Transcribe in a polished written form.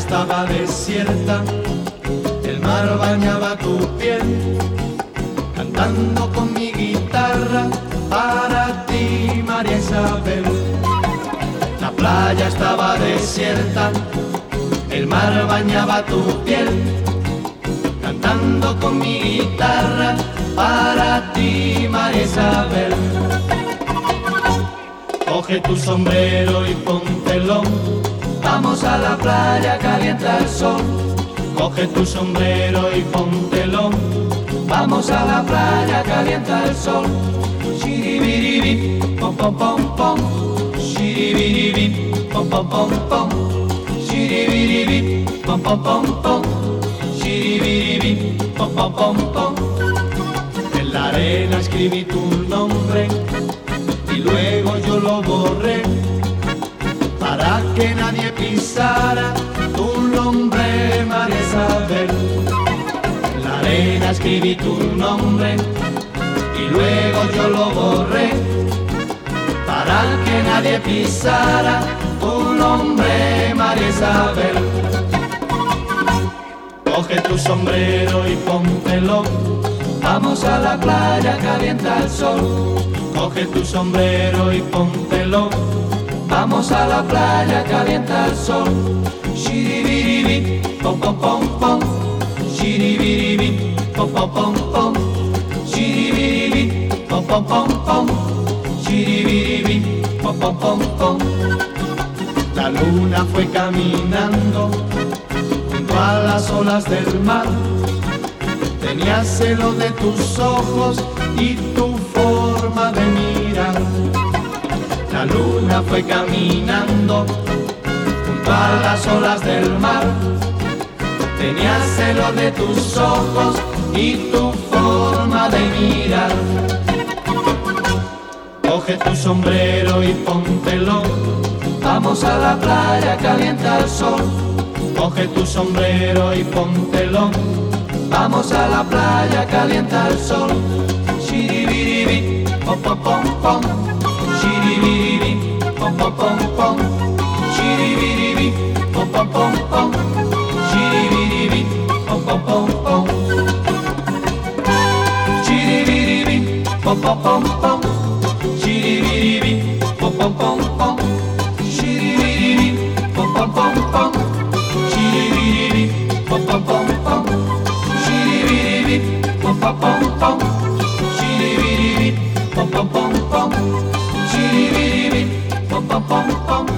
estaba desierta, el mar bañaba tu piel, cantando con mi guitarra para ti, María Isabel. La playa estaba desierta, el mar bañaba tu piel, cantando con mi guitarra para ti, María Isabel. Coge tu sombrero y póntelo, vamos a la playa, calienta el sol. Coge tu sombrero y póntelo, vamos a la playa, calienta el sol. Shiribiribi, pom pom pom pom. Shiribiribi, pom pom pom pom. Shiribiribi, pom pom pom pom. Shiribiribi, pom pom pom pom. En la arena escribí tu nombre y luego yo lo borré para que nadie pisara tu nombre, María Isabel. En la arena escribí tu nombre y luego yo lo borré para que nadie pisara tu nombre, María Isabel. Coge tu sombrero y póntelo, vamos a la playa, calienta el sol. Coge tu sombrero y póntelo, vamos a la playa, calienta el sol. Shiribiribi, pom pom pom pom. Shiribiribi, pom pom pom pom. Shiribiribi, pom pom pom pom. Shiribiribi, pom pom pom pom. La luna fue caminando junto a las olas del mar. Tenía celo de tus ojos y tu forma de mirar. La luna fue caminando junto a las olas del mar. Tenía celo de tus ojos y tu forma de mirar. Coge tu sombrero y póntelo, vamos a la playa, calienta el sol. Coge tu sombrero y póntelo, vamos a la playa, calienta el sol. Shiribiribi, pom pom pom pom. Shiribiribi, pom pom pom pom. Shiribiribi, pom pom pom pom. Shiribiribi, pom pom pom pom. Shiribiribi, pom pom pom pom. Shiribiribi, pom pom pom pom. Shiribiribi, pom pom pom pom. Shiribiribi, pom pom pom pom. Shiribiribi, pom pom pom pom. Shiribiribi, pom pom pom pom. Shiribiribi, pom pom pom pom.